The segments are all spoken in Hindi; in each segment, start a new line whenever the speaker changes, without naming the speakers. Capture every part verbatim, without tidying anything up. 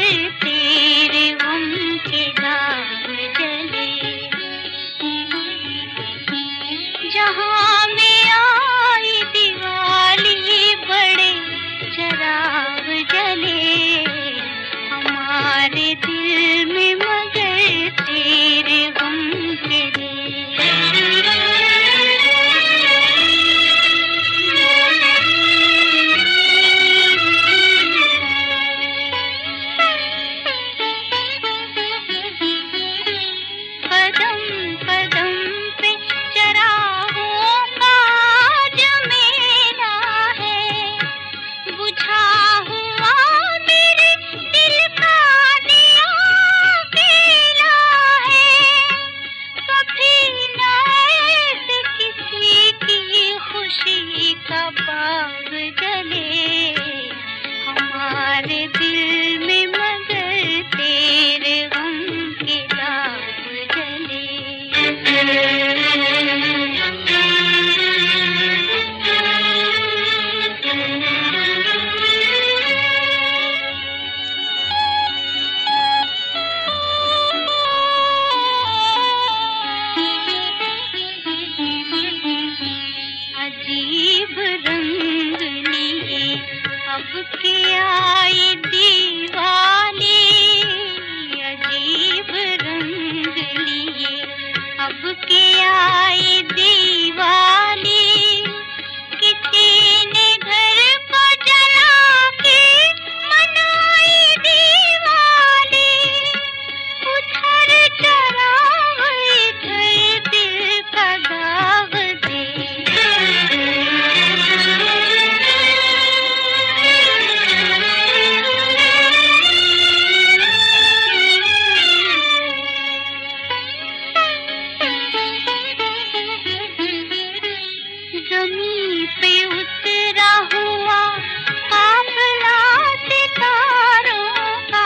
तेरे गम के दाग जले। जहाँ में आई दिवाली बड़े चराग जले हमारे दिल में, मगर तेरे गम के लिए। कदम कदम पे चरागों का जमेला है, बुझा हुआ मेरे दिल का दिया अकेला है। कभी न ऐसे किसी की खुशी का बाग जले हमारे दिल में, मगर तेरे गम के दाग जले। अजीब रंग लिए अब के आई दीवाली, अजीब रंग लिए अब के आई दीवाली। किसी ने घर को जला के मनाई दीवाली, उधर चराग इधर दिल का दाग दे। जमीन पे उतरा हुआ काफिला सितारों का,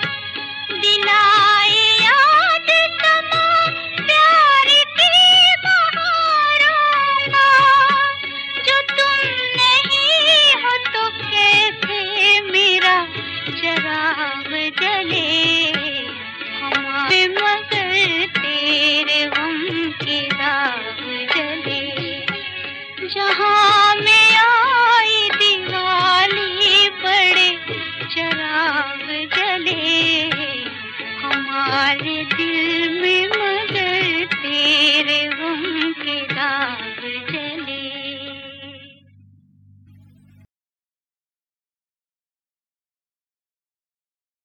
दिलाए याद तमाम प्यार की बहारों का। जो तुम नहीं हो तो कैसे मेरा चराग जले हमारे, मगर तेरे गम के दाग जले। जहाँ में आई दिवाली बड़े चराग